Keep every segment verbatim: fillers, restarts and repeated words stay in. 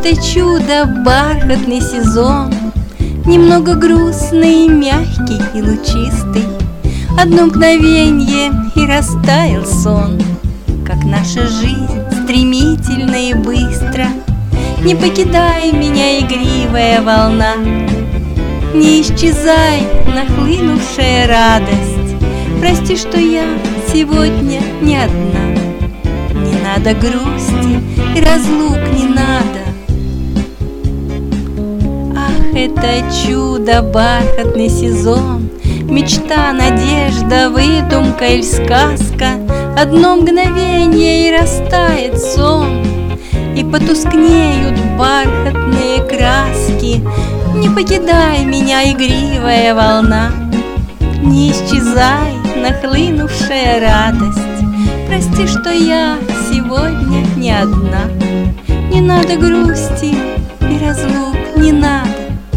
это чудо бархатный сезон, немного грустный, мягкий и лучистый. Одно мгновенье и растаял сон, как наша жизнь стремительно и быстро. Не покидай меня, игривая волна, не исчезай, нахлынувшая радость. Прости, что я сегодня не одна. Не надо грусти и разлук не надо. Ах, это чудо, бархатный сезон, мечта, надежда, выдумка или сказка. Одно мгновенье и растает сон, и потускнеют бархатные краски. Не покидай меня, игривая волна, не исчезай, нахлынувшая радость. Прости, что я сегодня не одна. Не надо грусти и разлук не надо.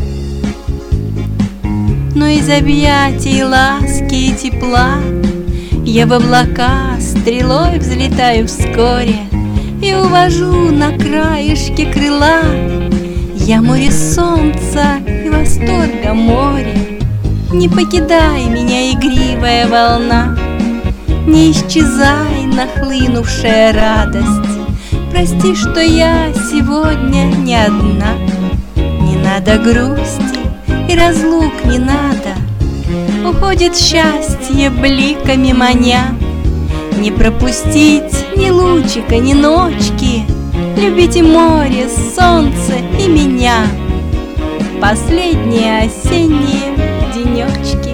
Но из объятий ласки и тепла я в облака стрелой взлетаю вскоре и увожу на краешке крыла я море солнца и восторга море. Не покидай меня, игривая волна, не исчезай, нахлынувшая радость. Прости, что я сегодня не одна. Не надо грусти и разлук не надо. Уходит счастье бликами маня. Не пропустить ни лучика, ни ночки. Любите море, солнце и меня. Последние осенние денечки.